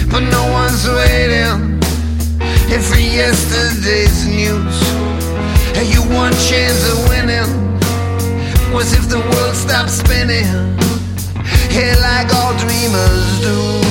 but no one's waiting. And for yesterday's news, hey, you one chance of winning was if the world stopped spinning, hey, like all dreamers do.